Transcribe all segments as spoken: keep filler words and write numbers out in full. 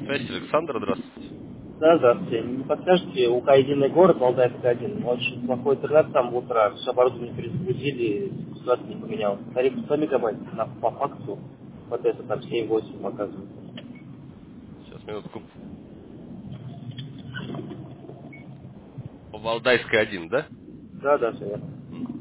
связь, Александр, здравствуйте. Да, здравствуйте. Не подскажете, УК «Единый город», Валдайский один. Очень плохой интернет там в утро, все оборудование перезагрузили, ситуация не поменялась. Тариф сто мегабайт, на, по факту, вот это там семь-восемь показывает. Сейчас, минутку. Валдайская один, да? Да, да, все верно.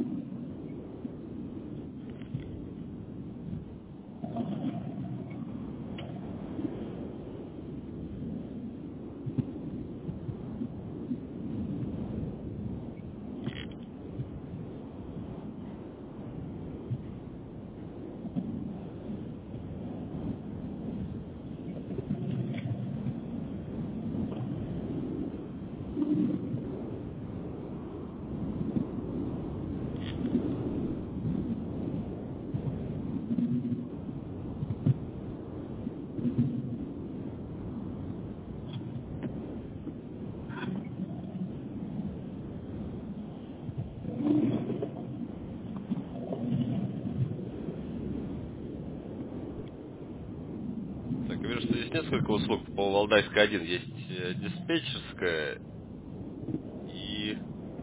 Так, я вижу, что здесь несколько услуг по Валдайской один. Есть э, диспетчерская и...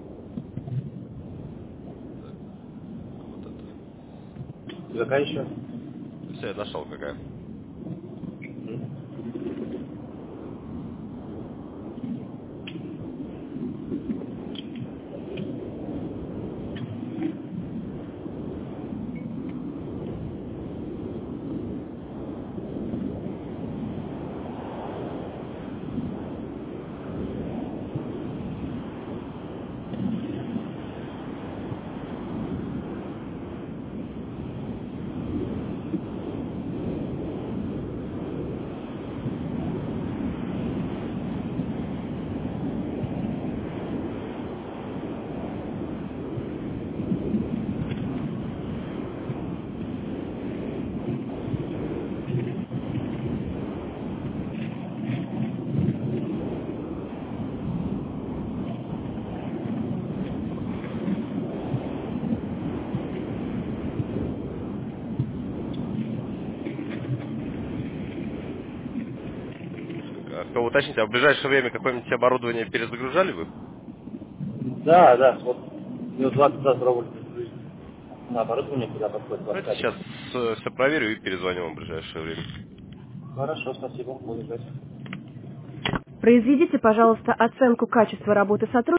Так, вот это. Какая еще? Все, я нашел какая. Так, а что, уточните, а в ближайшее время какое-нибудь оборудование перезагружали вы? Да, да, вот минут двадцать назад пробовали перезагрузить на оборудование, куда подходит ваш Давайте кабель. сейчас все проверю и перезвоню вам в ближайшее время. Хорошо, спасибо, буду ждать. Произведите, пожалуйста, оценку качества работы сотрудника.